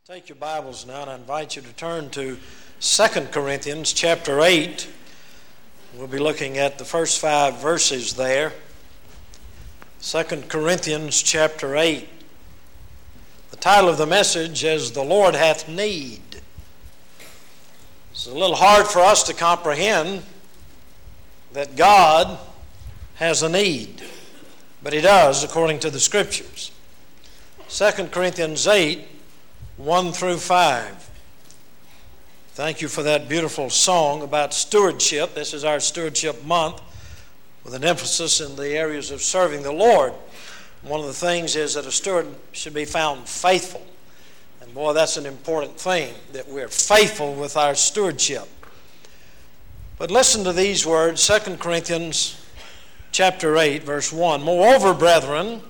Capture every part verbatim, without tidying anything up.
Take your Bibles now, and I invite you to turn to Second Corinthians chapter eight. We'll be looking at the first five verses there. Second Corinthians chapter eight. The title of the message is "The Lord Hath Need." It's a little hard for us to comprehend that God has a need, but He does according to the Scriptures. Second Corinthians eight, one through five. Thank you for that beautiful song about stewardship. This is our stewardship month with an emphasis in the areas of serving the Lord. One of the things is that a steward should be found faithful. And boy, that's an important thing, that we're faithful with our stewardship. But listen to these words, Second Corinthians chapter eight, verse one. Moreover, brethren,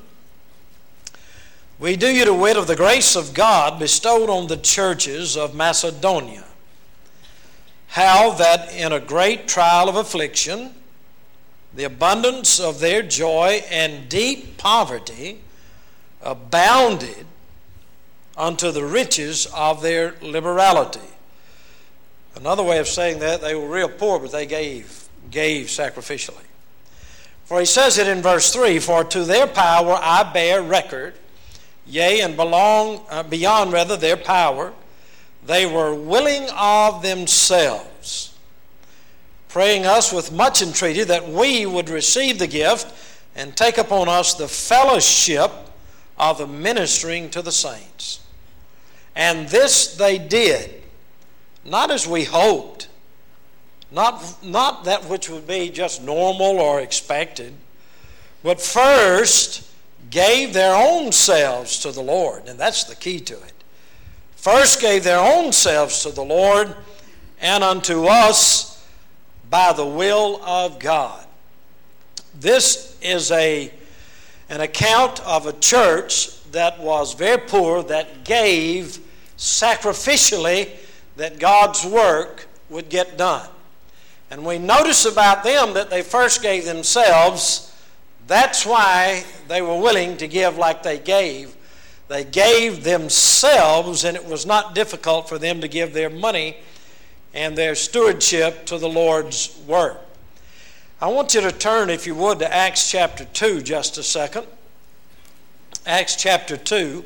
we do you to wit of the grace of God bestowed on the churches of Macedonia, how that in a great trial of affliction, the abundance of their joy and deep poverty abounded unto the riches of their liberality. Another way of saying that, they were real poor, but they gave, gave sacrificially. For he says it in verse three, for to their power I bear record, yea, and belong uh, beyond rather their power, they were willing of themselves, praying us with much entreaty that we would receive the gift and take upon us the fellowship of the ministering to the saints. And this they did, not as we hoped, not, not that which would be just normal or expected, but first gave their own selves to the Lord. And that's the key to it. First gave their own selves to the Lord and unto us by the will of God. This is a, an account of a church that was very poor, that gave sacrificially that God's work would get done. And we notice about them that they first gave themselves. That's why they were willing to give like they gave. They gave themselves, and it was not difficult for them to give their money and their stewardship to the Lord's work. I want you to turn, if you would, to Acts chapter two just a second. Acts chapter two.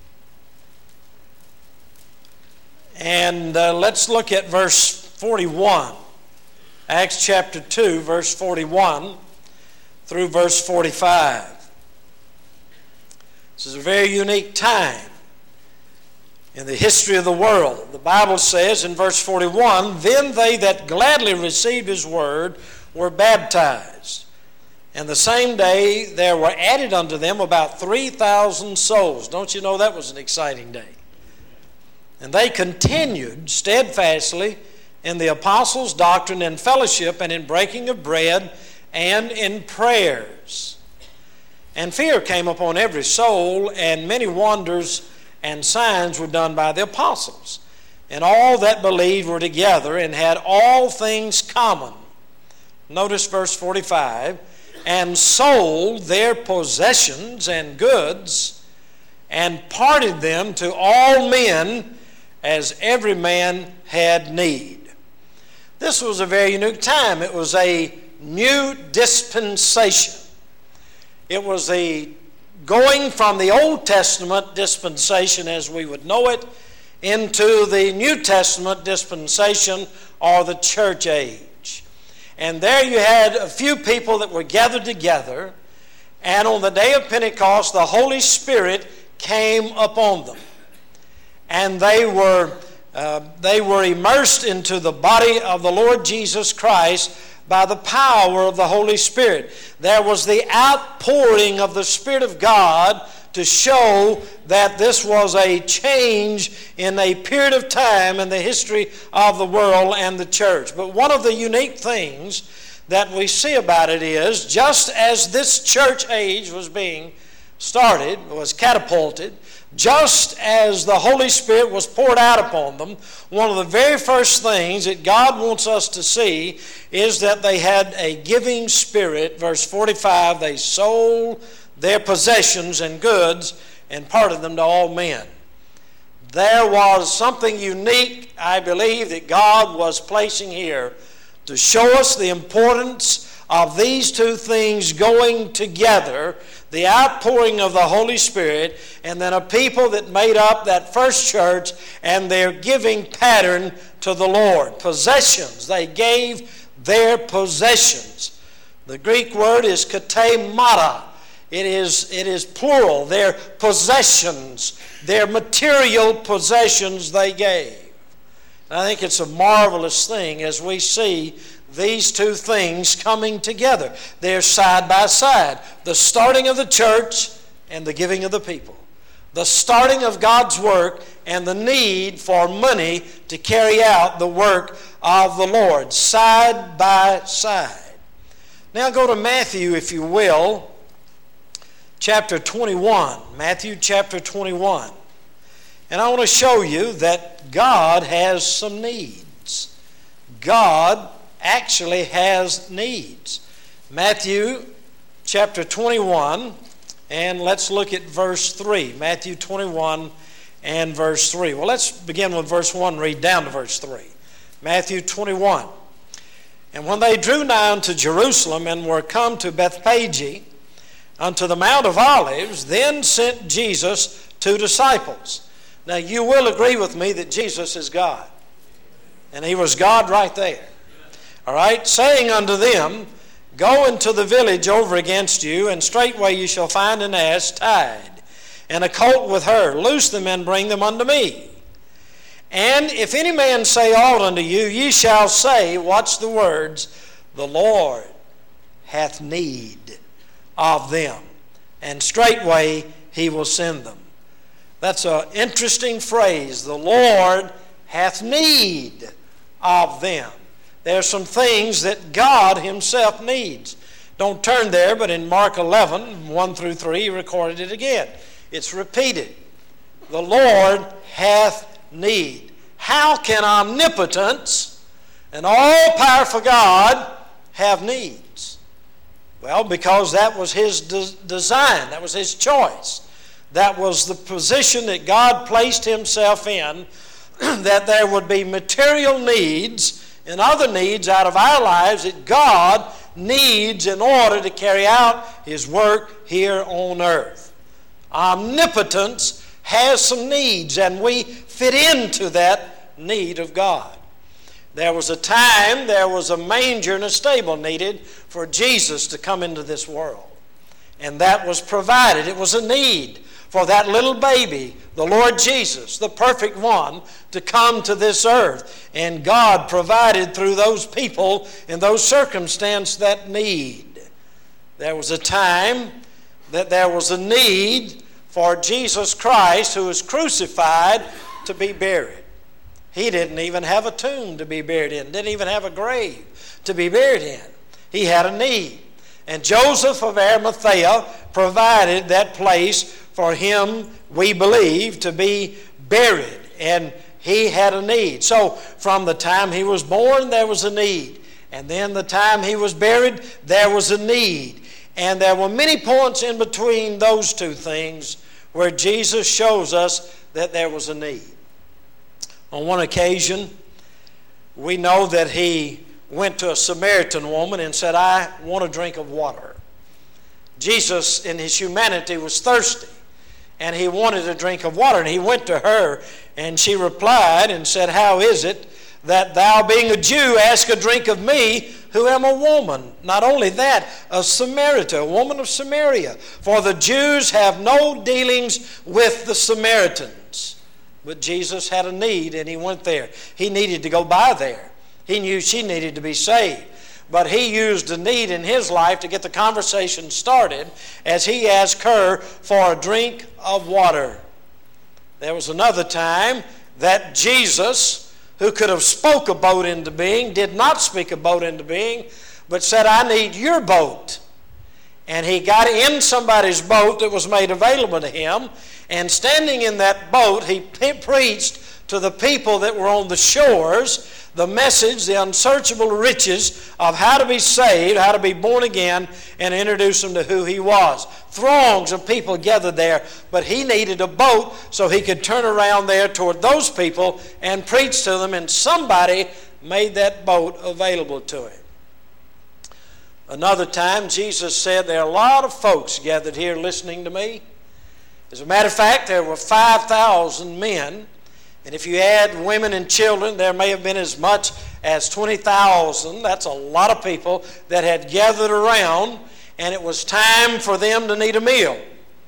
And uh, let's look at verse forty-one. Acts chapter two, verse forty-one through verse forty-five. This is a very unique time in the history of the world. The Bible says in verse forty-one, then they that gladly received his word were baptized. And the same day there were added unto them about three thousand souls. Don't you know that was an exciting day? And they continued steadfastly in the apostles' doctrine and fellowship and in breaking of bread and in prayers. And fear came upon every soul, and many wonders and signs were done by the apostles. And all that believed were together and had all things common. Notice verse forty-five. And sold their possessions and goods, and parted them to all men as every man had need. This was a very unique time. It was a new dispensation. It was the going from the Old Testament dispensation as we would know it into the New Testament dispensation, or the church age. And there you had a few people that were gathered together, and on the day of Pentecost the Holy Spirit came upon them. And they were, uh, they were immersed into the body of the Lord Jesus Christ by the power of the Holy Spirit. There was the outpouring of the Spirit of God to show that this was a change in a period of time in the history of the world and the church. But one of the unique things that we see about it is, just as this church age was being started, was catapulted, just as the Holy Spirit was poured out upon them, one of the very first things that God wants us to see is that they had a giving spirit. Verse forty-five, they sold their possessions and goods and parted them to all men. there was something unique, I believe, that God was placing here to show us the importance of these two things going together, the outpouring of the Holy Spirit, and then a people that made up that first church and their giving pattern to the Lord. Possessions. They gave their possessions. The Greek word is katemata. It is, it is plural. Their possessions, their material possessions they gave. And I think it's a marvelous thing as we see these two things coming together. They're side by side. The starting of the church and the giving of the people. The starting of God's work and the need for money to carry out the work of the Lord. Side by side. Now go to Matthew, if you will, chapter twenty-one. Matthew chapter twenty-one. And I want to show you that God has some needs. God actually has needs. Matthew chapter twenty-one, and let's look at verse three. Matthew twenty-one and verse three. Well, let's begin with verse one, read down to verse three. Matthew twenty-one. And when they drew nigh unto Jerusalem and were come to Bethphage, unto the Mount of Olives, then sent Jesus two disciples. Now you will agree with me that Jesus is God. And he was God right there. All right, saying unto them, go into the village over against you, and straightway you shall find an ass tied, and a colt with her. Loose them and bring them unto me. And if any man say aught unto you, ye shall say, watch the words, the Lord hath need of them, and straightway he will send them. That's an interesting phrase. The Lord hath need of them. There are some things that God himself needs. Don't turn there, but in Mark eleven, one through three, he recorded it again. It's repeated. The Lord hath need. How can omnipotence and all-powerful God have needs? Well, because that was his de- design. That was his choice. That was the position that God placed himself in, that there would be material needs and other needs out of our lives that God needs in order to carry out his work here on earth. Omnipotence has some needs, and we fit into that need of God. There was a time, there was a manger and a stable needed for Jesus to come into this world. And that was provided. It was a need for that little baby, the Lord Jesus, the perfect one, to come to this earth. And God provided through those people in those circumstances that need. There was a time that there was a need for Jesus Christ, who was crucified, to be buried. He didn't even have a tomb to be buried in, didn't even have a grave to be buried in. He had a need. And Joseph of Arimathea provided that place for him, we believe, to be buried. And he had a need. So from the time he was born, there was a need. And then the time he was buried, there was a need. And there were many points in between those two things where Jesus shows us that there was a need. On one occasion, we know that he went to a Samaritan woman and said, I want a drink of water. Jesus, in his humanity, was thirsty, and he wanted a drink of water. And he went to her, and she replied and said, how is it that thou, being a Jew, ask a drink of me, who am a woman? Not only that, a Samaritan, a woman of Samaria. For the Jews have no dealings with the Samaritans. But Jesus had a need, and he went there. He needed to go by there. He knew she needed to be saved. But he used a need in his life to get the conversation started as he asked her for a drink of water. There was another time that Jesus, who could have spoke a boat into being, did not speak a boat into being, but said, I need your boat. And he got in somebody's boat that was made available to him, and standing in that boat, he preached to the people that were on the shores the message, the unsearchable riches of how to be saved, how to be born again, and introduce them to who he was. Throngs of people gathered there, but he needed a boat so he could turn around there toward those people and preach to them, and somebody made that boat available to him. Another time, Jesus said, there are a lot of folks gathered here listening to me. As a matter of fact, there were five thousand men. And if you add women and children, there may have been as much as twenty thousand. That's a lot of people that had gathered around, and it was time for them to need a meal.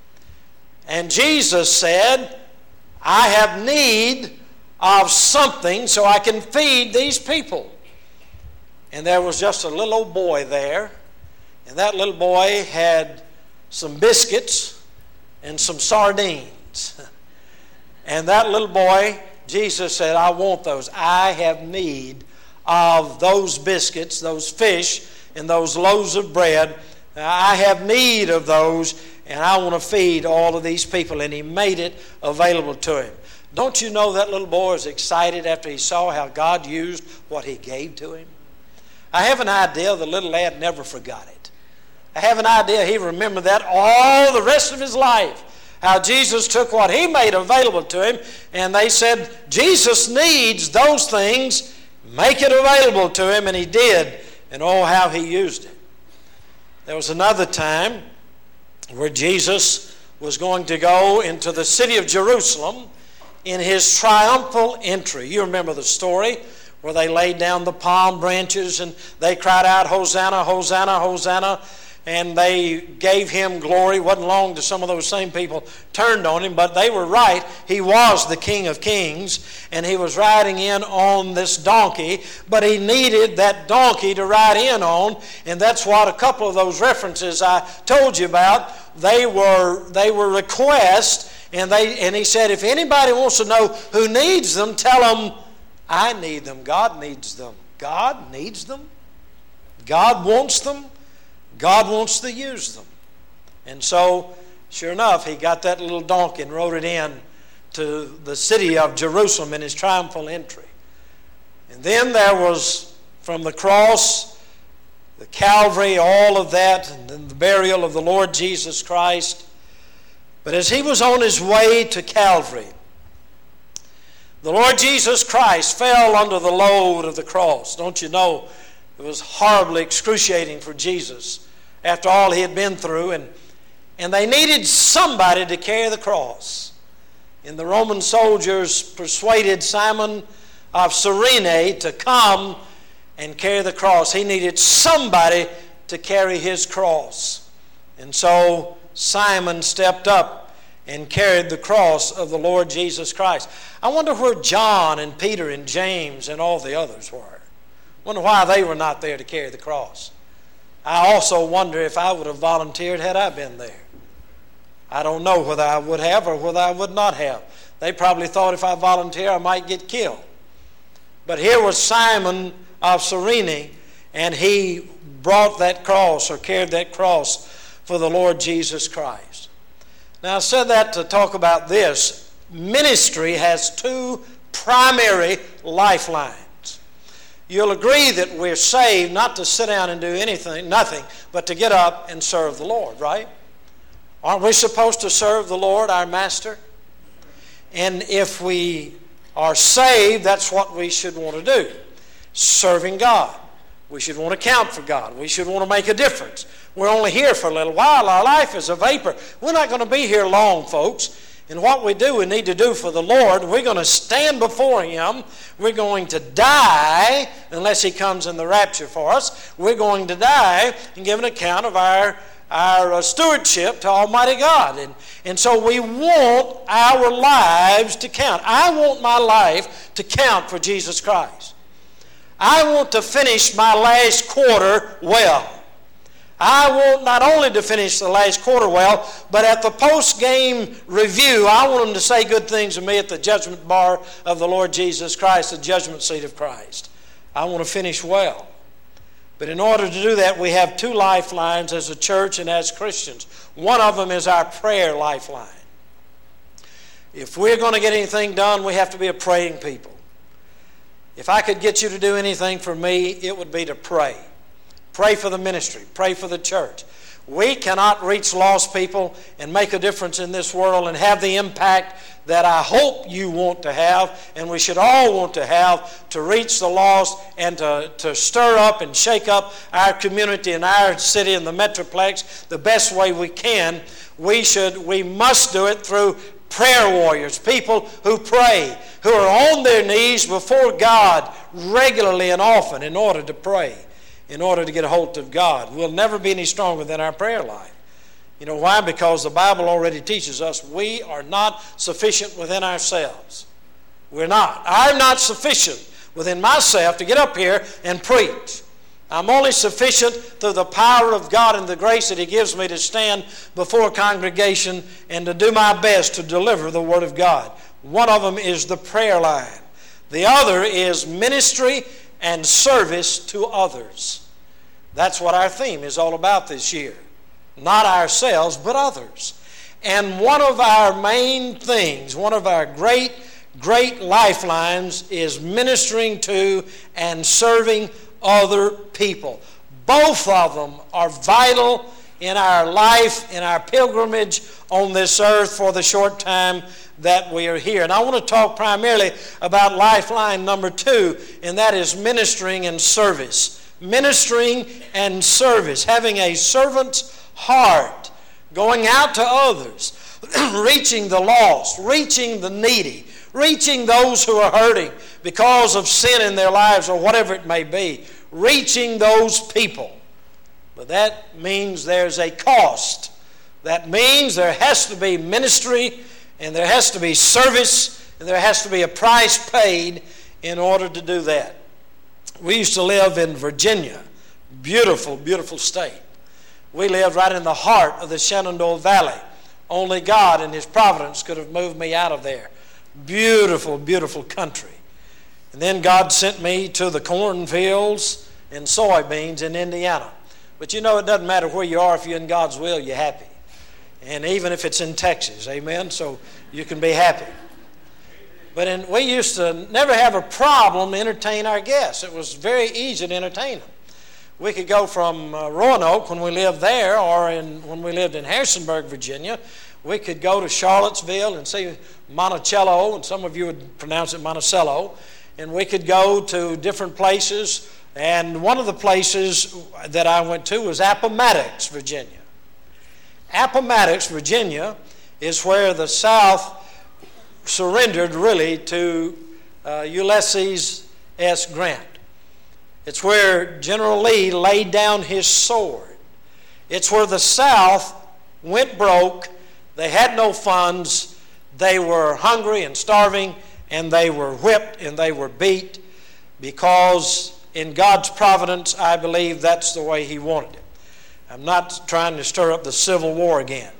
And Jesus said, I have need of something so I can feed these people. And there was just a little old boy there, and that little boy had some biscuits and some sardines. And that little boy, Jesus said, I want those. I have need of those biscuits, those fish, and those loaves of bread. I have need of those, and I want to feed all of these people. And he made it available to him. Don't you know that little boy was excited after he saw how God used what he gave to him? I have an idea the little lad never forgot it. I have an idea he remembered that all the rest of his life. How Jesus took what he made available to him, and they said, Jesus needs those things, make it available to him, and he did. And oh, how he used it. There was another time where Jesus was going to go into the city of Jerusalem in his triumphal entry. You remember the story where they laid down the palm branches and they cried out, Hosanna, Hosanna, Hosanna. And they gave him glory. Wasn't long till some of those same people turned on him, but they were right. He was the King of Kings, and he was riding in on this donkey, but he needed that donkey to ride in on, and that's what a couple of those references I told you about, they were they were requests, and they and he said, if anybody wants to know who needs them, tell them, I need them. God needs them. God needs them. God wants them. God wants to use them. And so, sure enough, he got that little donkey and rode it in to the city of Jerusalem in his triumphal entry. And then there was, from the cross, the Calvary, all of that, and then the burial of the Lord Jesus Christ. But as he was on his way to Calvary, the Lord Jesus Christ fell under the load of the cross. Don't you know, it was horribly excruciating for Jesus after all he had been through, and, and they needed somebody to carry the cross. And the Roman soldiers persuaded Simon of Cyrene to come and carry the cross. He needed somebody to carry his cross. And so Simon stepped up and carried the cross of the Lord Jesus Christ. I wonder where John and Peter and James and all the others were. I wonder why they were not there to carry the cross. I also wonder if I would have volunteered had I been there. I don't know whether I would have or whether I would not have. They probably thought if I volunteer I might get killed. But here was Simon of Cyrene, and he brought that cross or carried that cross for the Lord Jesus Christ. Now I said that to talk about this. Ministry has two primary lifelines. You'll agree that we're saved not to sit down and do anything, nothing, but to get up and serve the Lord, right? Aren't we supposed to serve the Lord, our Master? And if we are saved, that's what we should want to do. Serving God. We should want to count for God. We should want to make a difference. We're only here for a little while. Our life is a vapor. We're not going to be here long, folks. And what we do, we need to do for the Lord, we're going to stand before Him. We're going to die, unless He comes in the rapture for us. We're going to die and give an account of our, our uh, stewardship to Almighty God. And, and so we want our lives to count. I want my life to count for Jesus Christ. I want to finish my last quarter well. I want not only to finish the last quarter well, but at the post-game review, I want them to say good things of me at the judgment bar of the Lord Jesus Christ, the judgment seat of Christ. I want to finish well. But in order to do that, we have two lifelines as a church and as Christians. One of them is our prayer lifeline. if we're going to get anything done, we have to be a praying people. If I could get you to do anything for me, it would be to pray. Pray for the ministry. Pray for the church. We cannot reach lost people and make a difference in this world and have the impact that I hope you want to have, and we should all want to have, to reach the lost and to, to stir up and shake up our community and our city and the Metroplex the best way we can. We should, we must do it through prayer warriors, people who pray, who are on their knees before God regularly and often in order to pray, in order to get a hold of God. We'll never be any stronger than our prayer life. You know why? Because the Bible already teaches us we are not sufficient within ourselves. We're not. I'm not sufficient within myself to get up here and preach. I'm only sufficient through the power of God and the grace that He gives me to stand before a congregation and to do my best to deliver the Word of God. One of them is the prayer line. The other is ministry and service to others. That's what our theme is all about this year. Not ourselves, but others. And one of our main things, one of our great, great lifelines is ministering to and serving other people. Both of them are vital in our life, in our pilgrimage on this earth for the short time that we are here. And I want to talk primarily about lifeline number two, and that is ministering and service. Ministering and service, having a servant's heart, going out to others, reaching the lost, reaching the needy, reaching those who are hurting because of sin in their lives or whatever it may be, reaching those people. But that means there's a cost. That means there has to be ministry, and there has to be service, and there has to be a price paid in order to do that. We used to live in Virginia, beautiful, beautiful state. We lived right in the heart of the Shenandoah Valley. Only God in His providence could have moved me out of there. Beautiful, beautiful country. And then God sent me to the cornfields and soybeans in Indiana. But you know, it doesn't matter where you are. If you're in God's will, you're happy. And even if it's in Texas, amen, so you can be happy. But in, we used to never have a problem to entertain our guests. It was very easy to entertain them. We could go from uh, Roanoke when we lived there, or in, when we lived in Harrisonburg, Virginia. We could go to Charlottesville and see Monticello, and some of you would pronounce it Monticello. And we could go to different places. And one of the places that I went to was Appomattox, Virginia. Appomattox, Virginia, is where the South surrendered really to uh, Ulysses S. Grant. It's where General Lee laid down his sword. It's where the South went broke. They had no funds. They were hungry and starving, and they were whipped and they were beat because in God's providence, I believe that's the way He wanted it. I'm not trying to stir up the Civil War again.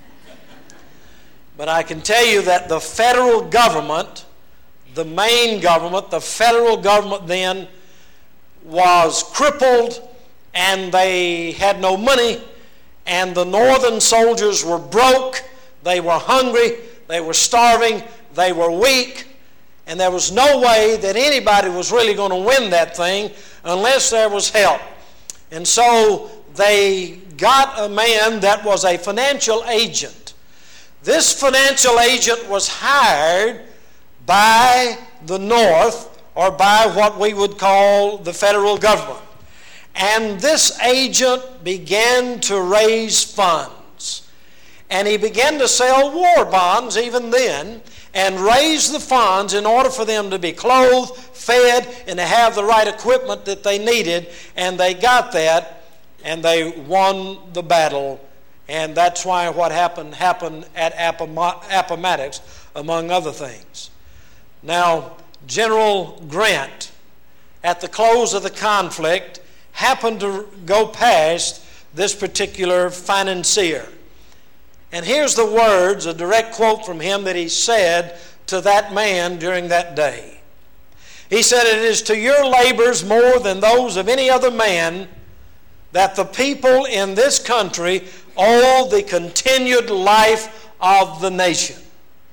But I can tell you that the federal government, the main government, the federal government then was crippled, and they had no money, and the northern soldiers were broke, they were hungry, they were starving, they were weak, and there was no way that anybody was really going to win that thing unless there was help. And so they got a man that was a financial agent. This financial agent was hired by the North, or by what we would call the federal government. And this agent began to raise funds. And he began to sell war bonds even then, and raise the funds in order for them to be clothed, fed, and to have the right equipment that they needed. And they got that, and they won the battle. And that's why what happened happened at Appomattox, among other things. Now, General Grant, at the close of the conflict, happened to go past this particular financier. And here's the words, a direct quote from him that he said to that man during that day. He said, "It is to your labors more than those of any other man that the people in this country owe the continued life of the nation."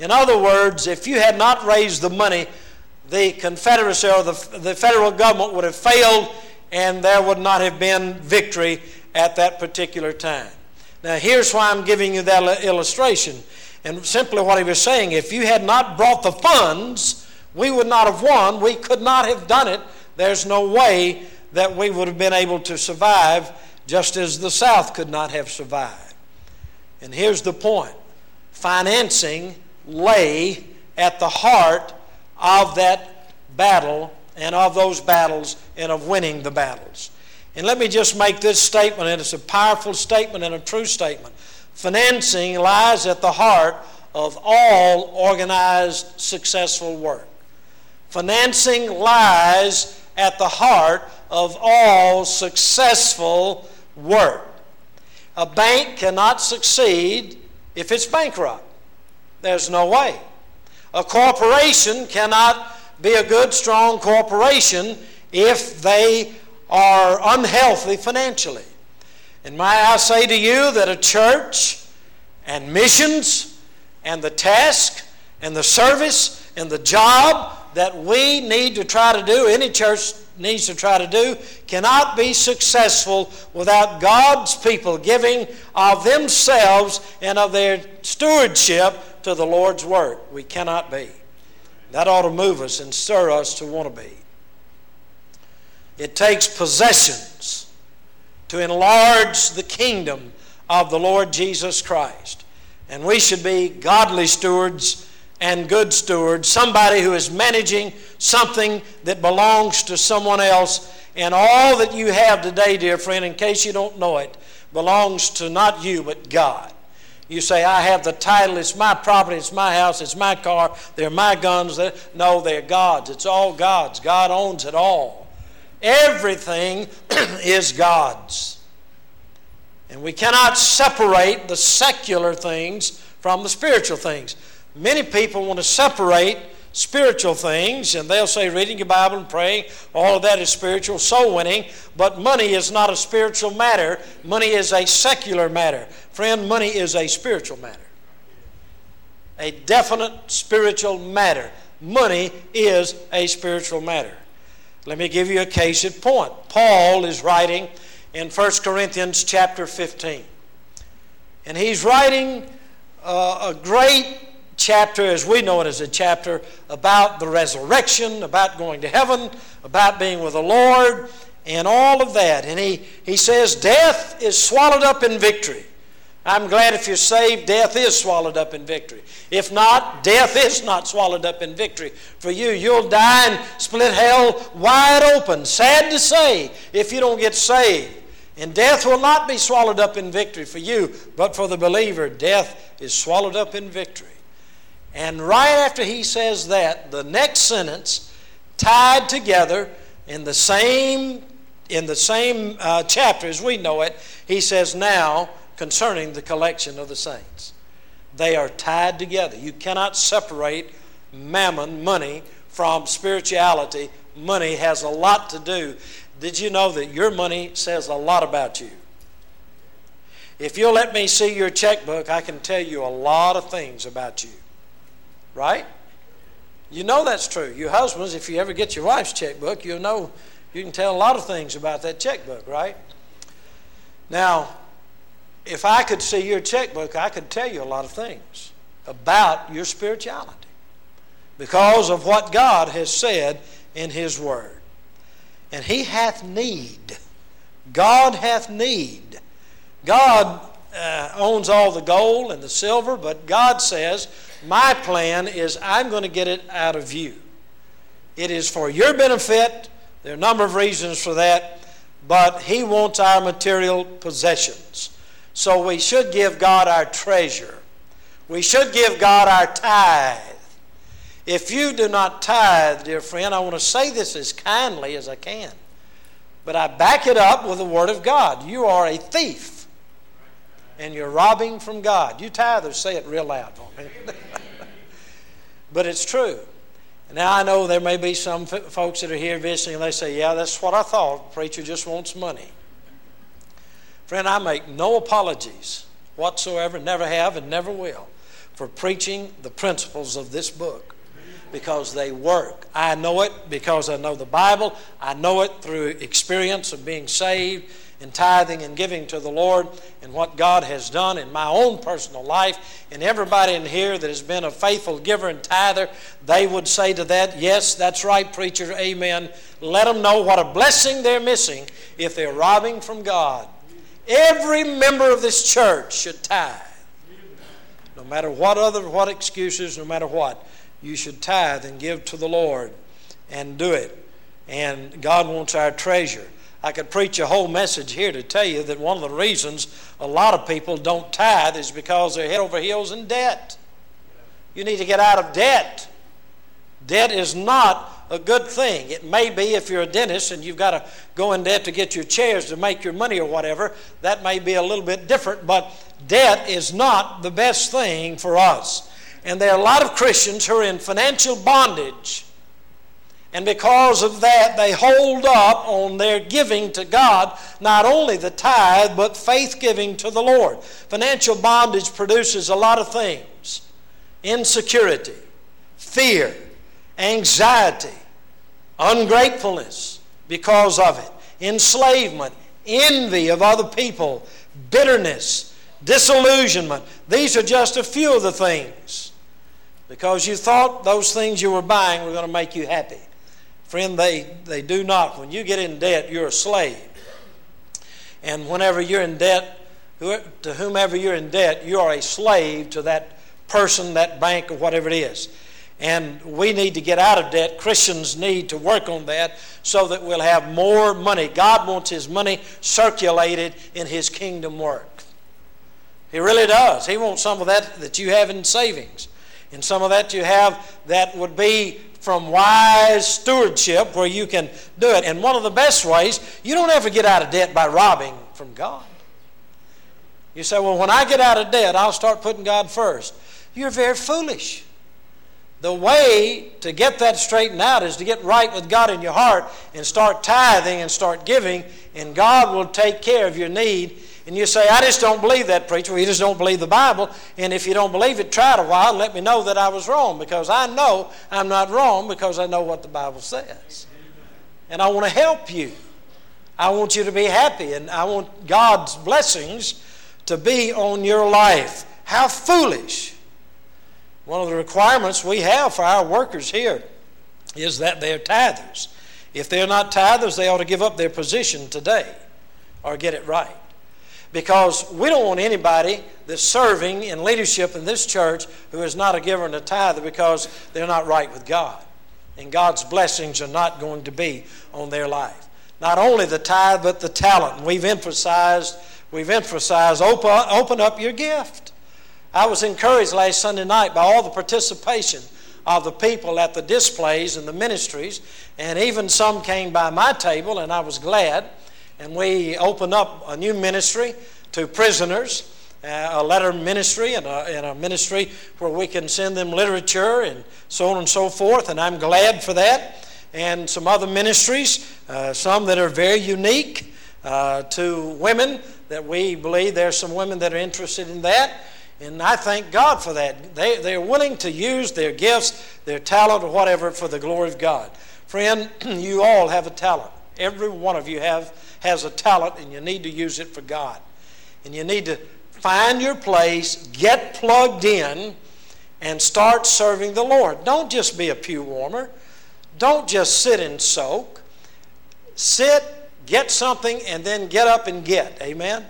In other words, if you had not raised the money, the Confederacy or the, the federal government would have failed, and there would not have been victory at that particular time. Now, here's why I'm giving you that illustration. And simply what he was saying, if you had not brought the funds, we would not have won. We could not have done it. There's no way that we would have been able to survive, just as the South could not have survived. And here's the point. Financing lay at the heart of that battle and of those battles and of winning the battles. And let me just make this statement, and it's a powerful statement and a true statement. Financing lies at the heart of all organized, successful work. Financing lies at the heart of all successful work. A bank cannot succeed if it's bankrupt. There's no way. A corporation cannot be a good, strong corporation if they are unhealthy financially. And may I say to you that a church and missions and the task and the service and the job that we need to try to do, any church needs to try to do, cannot be successful without God's people giving of themselves and of their stewardship to the Lord's work. We cannot be. That ought to move us and stir us to want to be. It takes possessions to enlarge the kingdom of the Lord Jesus Christ. And we should be godly stewards and good stewards, somebody who is managing something that belongs to someone else. And all that you have today, dear friend, in case you don't know it, belongs to not you but God. You say, I have the title, it's my property, it's my house, it's my car, they're my guns. They're... No, they're God's. It's all God's. God owns it all. Everything is God's. And we cannot separate the secular things from the spiritual things. Many people want to separate spiritual things, and they'll say reading your Bible and praying, all of that is spiritual, soul winning, but money is not a spiritual matter. Money is a secular matter. Friend, money is a spiritual matter. A definite spiritual matter. Money is a spiritual matter. Let me give you a case in point. Paul is writing in First Corinthians chapter fifteen. And he's writing uh, a great chapter, as we know it as a chapter, about the resurrection, about going to heaven, about being with the Lord, and all of that. And he, he says, death is swallowed up in victory. I'm glad if you're saved, death is swallowed up in victory. If not, death is not swallowed up in victory. For you, you'll die and split hell wide open. Sad to say, if you don't get saved. And death will not be swallowed up in victory for you, but for the believer, death is swallowed up in victory. And right after he says that, the next sentence, tied together in the same, in the same uh, chapter as we know it, he says, now, concerning the collection of the saints. They are tied together. You cannot separate mammon, money, from spirituality. Money has a lot to do. Did you know that your money says a lot about you? If you'll let me see your checkbook, I can tell you a lot of things about you. Right? You know that's true. You husbands, if you ever get your wife's checkbook, you'll know you can tell a lot of things about that checkbook, right? Now, if I could see your checkbook, I could tell you a lot of things about your spirituality because of what God has said in His Word. And He hath need. God hath need. God uh, owns all the gold and the silver, but God says, my plan is I'm going to get it out of you. It is for your benefit. There are a number of reasons for that, but He wants our material possessions. So we should give God our treasure. We should give God our tithe. If you do not tithe, dear friend, I want to say this as kindly as I can, but I back it up with the Word of God. You are a thief, and you're robbing from God. You tithers, say it real loud for me. But it's true. Now I know there may be some f- folks that are here visiting, and they say, yeah, that's what I thought. The preacher just wants money. Friend, I make no apologies whatsoever, never have and never will, for preaching the principles of this book, because they work. I know it because I know the Bible. I know it through experience of being saved and tithing and giving to the Lord and what God has done in my own personal life. And everybody in here that has been a faithful giver and tither, they would say to that, yes, that's right, preacher, amen. Let them know what a blessing they're missing if they're robbing from God. Every member of this church should tithe. No matter what other, what excuses, no matter what, you should tithe and give to the Lord and do it. And God wants our treasure. I could preach a whole message here to tell you that one of the reasons a lot of people don't tithe is because they're head over heels in debt. You need to get out of debt. Debt is not a good thing. It may be if you're a dentist and you've got to go in debt to get your chairs to make your money or whatever. That may be a little bit different, but debt is not the best thing for us. And there are a lot of Christians who are in financial bondage. And because of that, they hold up on their giving to God, not only the tithe, but faith giving to the Lord. Financial bondage produces a lot of things. Insecurity, fear, anxiety, ungratefulness because of it, enslavement, envy of other people, bitterness, disillusionment. These are just a few of the things. Because you thought those things you were buying were going to make you happy. Friend, they, they do not. When you get in debt, you're a slave. And whenever you're in debt, to whomever you're in debt, you are a slave to that person, that bank, or whatever it is. And we need to get out of debt. Christians need to work on that so that we'll have more money. God wants His money circulated in His kingdom work. He really does. He wants some of that that you have in savings. And some of that you have that would be from wise stewardship where you can do it. And one of the best ways, you don't ever get out of debt by robbing from God. You say, well, when I get out of debt, I'll start putting God first. You're very foolish. The way to get that straightened out is to get right with God in your heart and start tithing and start giving, and God will take care of your need. And you say, I just don't believe that, preacher. Well, you just don't believe the Bible. And if you don't believe it, try it a while and let me know that I was wrong, because I know I'm not wrong because I know what the Bible says. And I want to help you. I want you to be happy, and I want God's blessings to be on your life. How foolish. One of the requirements we have for our workers here is that they're tithers. If they're not tithers, they ought to give up their position today or get it right. Because we don't want anybody that's serving in leadership in this church who is not a giver and a tither, because they're not right with God. And God's blessings are not going to be on their life. Not only the tithe, but the talent. And we've emphasized, we've emphasized open, open up your gift. I was encouraged last Sunday night by all the participation of the people at the displays and the ministries. And even some came by my table, and I was glad. And we opened up a new ministry to prisoners, uh, a letter ministry and a, and a ministry where we can send them literature and so on and so forth. And I'm glad for that. And some other ministries, uh, some that are very unique uh, to women, that we believe there's some women that are interested in that. And I thank God for that. They, they're willing to use their gifts, their talent, or whatever for the glory of God. Friend, you all have a talent. Every one of you have has a talent, and you need to use it for God. And you need to find your place, get plugged in, and start serving the Lord. Don't just be a pew warmer. Don't just sit and soak. Sit, get something, and then get up and get. Amen?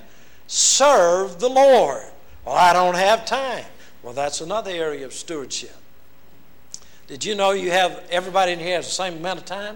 Serve the Lord. Well, I don't have time. Well, that's another area of stewardship. Did you know you have, everybody in here has the same amount of time?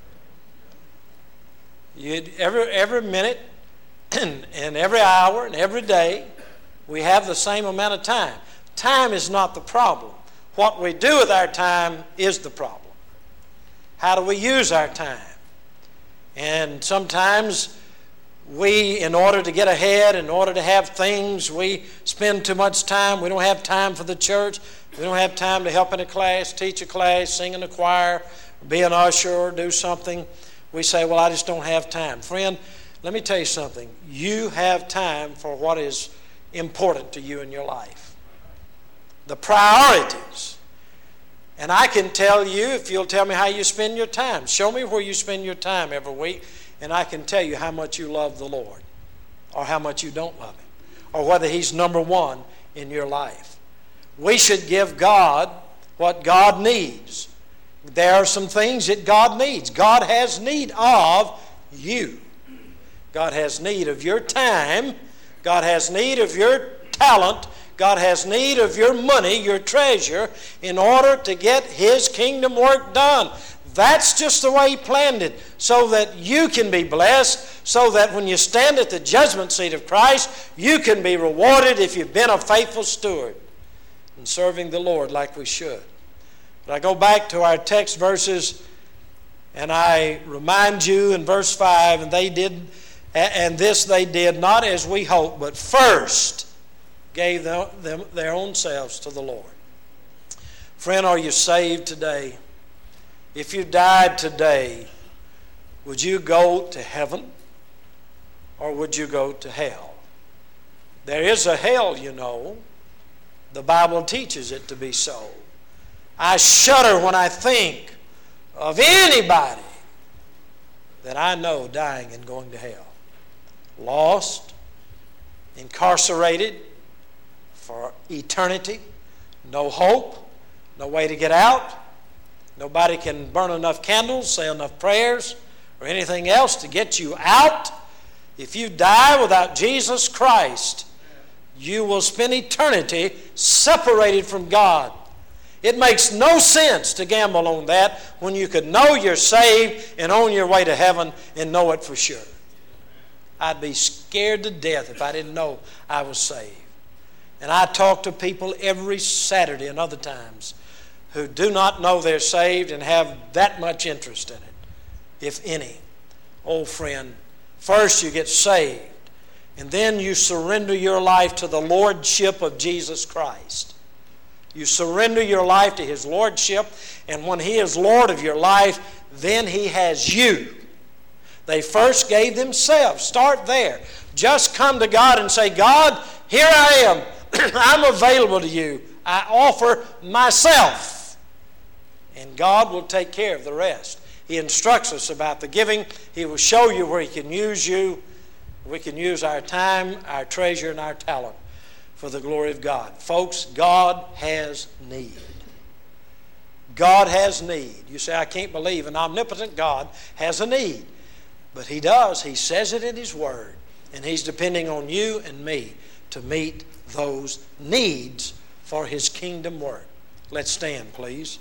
You, every, every minute and, and every hour and every day, we have the same amount of time. Time is not the problem. What we do with our time is the problem. How do we use our time? And sometimes we, in order to get ahead, in order to have things, we spend too much time. We don't have time for the church. We don't have time to help in a class, teach a class, sing in a choir, be an usher, or do something. We say, well, I just don't have time. Friend, let me tell you something. You have time for what is important to you in your life. the priorities. And I can tell you, if you'll tell me how you spend your time, show me where you spend your time every week, and I can tell you how much you love the Lord, or how much you don't love Him, or whether He's number one in your life. We should give God what God needs. There are some things that God needs. God has need of you. God has need of your time. God has need of your talent. God has need of your money, your treasure, in order to get His kingdom work done. That's just the way He planned it, so that you can be blessed, so that when you stand at the judgment seat of Christ, you can be rewarded if you've been a faithful steward in serving the Lord like we should. But I go back to our text verses, and I remind you in verse five, and they did, and this they did not as we hoped, but first gave them, them their own selves to the Lord. Friend, are you saved today? If you died today, would you go to heaven or would you go to hell? There is a hell, you know. The Bible teaches it to be so. I shudder when I think of anybody that I know dying and going to hell. Lost, incarcerated for eternity, no hope, no way to get out. Nobody can burn enough candles, say enough prayers, or anything else to get you out. If you die without Jesus Christ, you will spend eternity separated from God. It makes no sense to gamble on that when you could know you're saved and on your way to heaven and know it for sure. I'd be scared to death if I didn't know I was saved. And I talk to people every Saturday and other times who do not know they're saved and have that much interest in it, if any. Oh, friend, first you get saved, and then you surrender your life to the lordship of Jesus Christ. You surrender your life to His lordship, and when He is Lord of your life, then He has you. They first gave themselves. Start there. Just come to God and say, God, here I am. I'm available to you. I offer myself. And God will take care of the rest. He instructs us about the giving. He will show you where He can use you. We can use our time, our treasure, and our talent for the glory of God. Folks, God has need. God has need. You say, I can't believe an omnipotent God has a need. But He does. He says it in His Word. And He's depending on you and me to meet those needs for His kingdom work. Let's stand, please.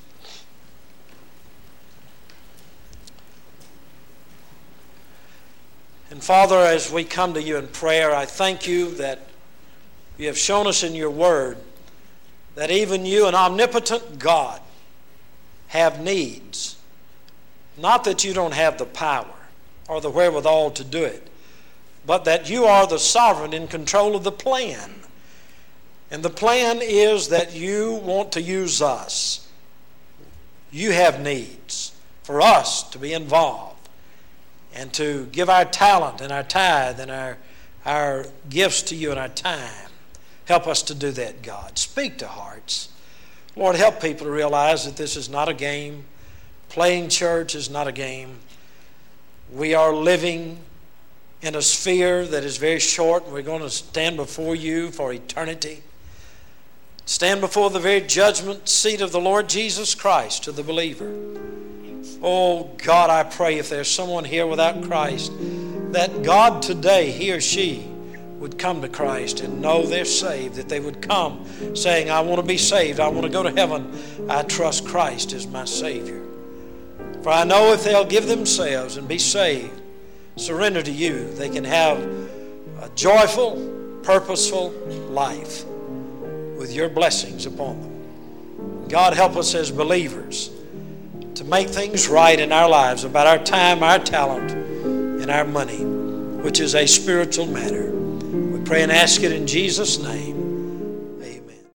And Father, as we come to you in prayer, I thank you that you have shown us in your word that even you, an omnipotent God, have needs. Not that you don't have the power or the wherewithal to do it, but that you are the sovereign in control of the plan. And the plan is that you want to use us. You have needs for us to be involved and to give our talent and our tithe and our, our gifts to you and our time. Help us to do that, God. Speak to hearts. Lord, help people to realize that this is not a game. Playing church is not a game. We are living in a sphere that is very short. We're going to stand before you for eternity. Stand before the very judgment seat of the Lord Jesus Christ to the believer. Oh, God, I pray if there's someone here without Christ, that God today, he or she, would come to Christ and know they're saved, that they would come saying, I want to be saved, I want to go to heaven, I trust Christ as my Savior. For I know if they'll give themselves and be saved, surrender to you, they can have a joyful, purposeful life with your blessings upon them. God, help us as believers to make things right in our lives about our time, our talent, and our money, which is a spiritual matter. We pray and ask it in Jesus' name.